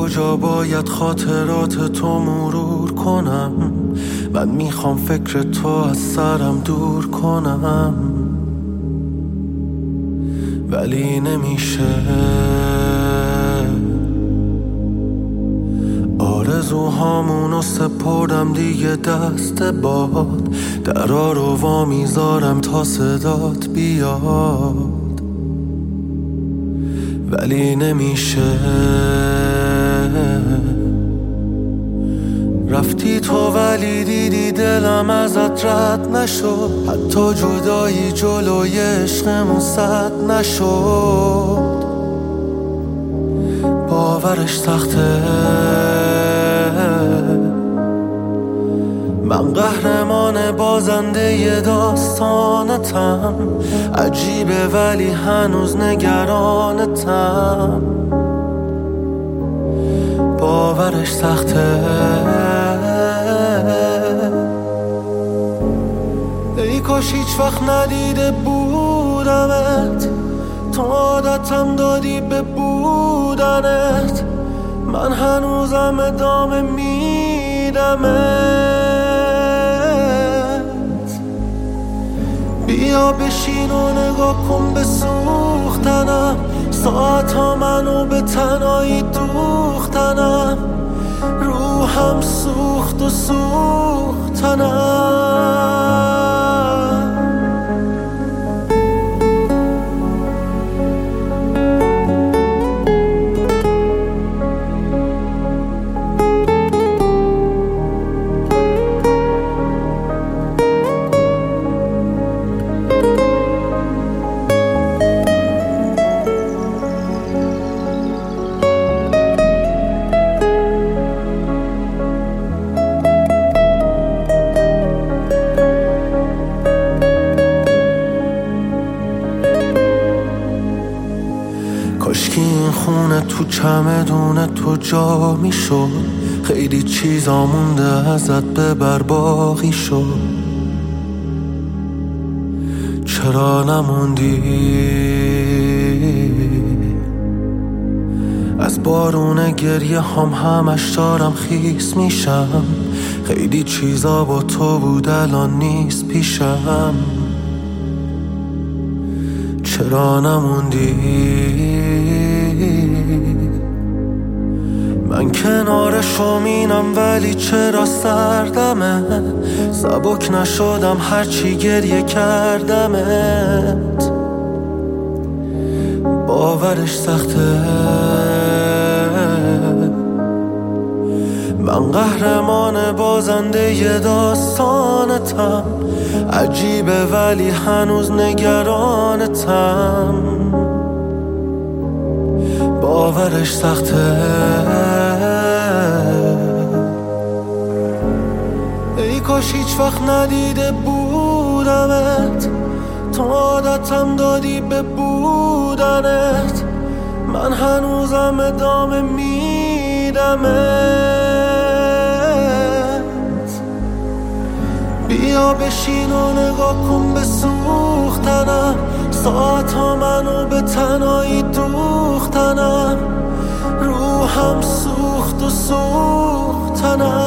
کجا باید خاطرات تو مرور کنم؟ من میخوام فکر تو از سرم دور کنم، ولی نمیشه. آرزوهامونو سپردم دیگه دست باد، درا رو وا میذارم تا صدات بیاد، ولی نمیشه. رفتی تو ولی دیدی دلم ازت رد نشد، حتی جدایی جلوی عشقمون سد نشد. باورش سخته، من قهرمان بازنده ی داستانتم. عجیبه ولی هنوز نگرانتم. باورش سخته. ای کاش هیچ وقت ندیده بودمت، تو عادتم دادی به بودنت. من هنوزم ادامه میدمت. بیا بشین و نگاه کن به سوختنم، ساعتها منو به تنهایی دوختنم. روحم سوخت و سوختنم. کاشکی این خونه تو چمدون تو جا میشد، خیلی چیزا مونده ازت ببر باقی شد. چرا نموندی؟ از بارون گریه همش دارم خیس میشم. خیلی چیزا با تو بود الان نیست پیشم. چرا نموندی؟ من کنار شومینم ولی چرا سردمه؟ سبک نشدم هرچی گریه کردمت. باورش سخته، من قهرمان بازنده ی داستانتم. عجیبه ولی هنوز نگرانتم. باورش سخته. ای کاش هیچ وقت ندیده بودمت، تو عادتم دادی به بودنت. من هنوزم ادامه میدمت. بیا بشین و نگاه کن به سوختنم، ساعتها منو به تنهایی دوختنم. روحم سوخت و سوختنم.